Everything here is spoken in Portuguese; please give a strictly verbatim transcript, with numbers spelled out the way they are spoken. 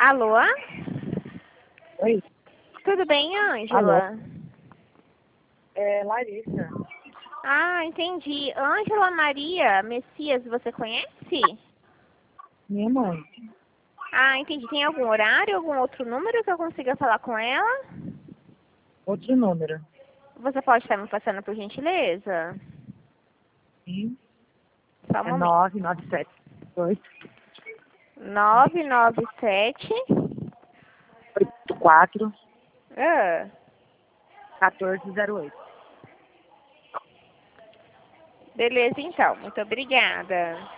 Alô? Oi. Tudo bem, Ângela? Alô? É Larissa. Ah, entendi. Ângela Maria Messias, você conhece? Minha mãe. Ah, entendi. Tem algum horário, algum outro número que eu consiga falar com ela? Outro número. Você pode estar me passando por gentileza? Sim. Só um É momento. nove nove sete oito nove nove sete. oito quatro Ah, quatorze zero oito. beleza, então. Muito obrigada.